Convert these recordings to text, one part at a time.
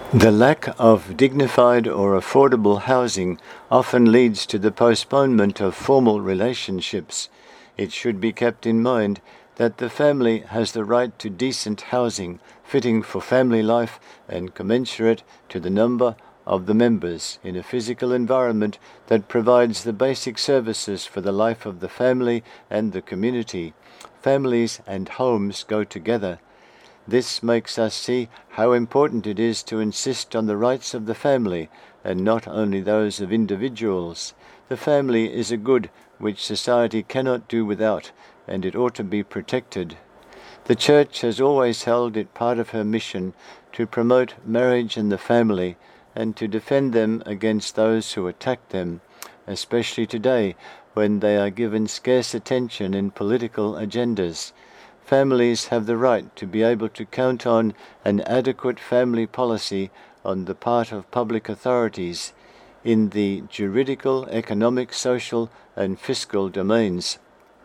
The lack of dignified or affordable housing often leads to the postponement of formal relationships. It should be kept in mind that the family has the right to decent housing fitting for family life and commensurate to the number of the members in a physical environment that provides the basic services for the life of the family and the community. Families and homes go together. This makes us see how important it is to insist on the rights of the family and not only those of individuals. The family is a good which society cannot do without, and it ought to be protected. The Church has always held it part of her mission to promote marriage and the family and to defend them against those who attack them, especially today when they are given scarce attention in political agendas. Families have the right to be able to count on an adequate family policy on the part of public authorities in the juridical, economic, social, and fiscal domains.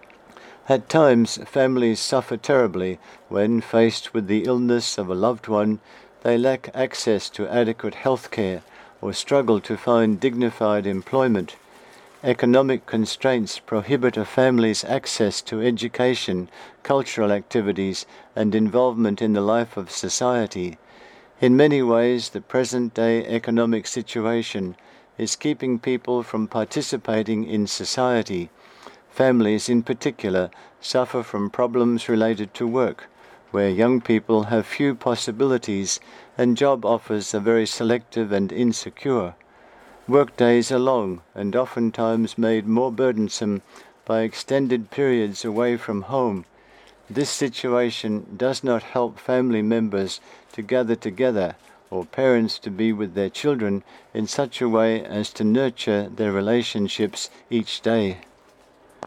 At times, families suffer terribly when, faced with the illness of a loved one, they lack access to adequate health care or struggle to find dignified employment. Economic constraints prohibit a family's access to education, cultural activities, and involvement in the life of society. In many ways, the present-day economic situation is keeping people from participating in society. Families, in particular, suffer from problems related to work, where young people have few possibilities and job offers are very selective and insecure. Workdays are long and oftentimes made more burdensome by extended periods away from home. This situation does not help family members to gather together or parents to be with their children in such a way as to nurture their relationships each day.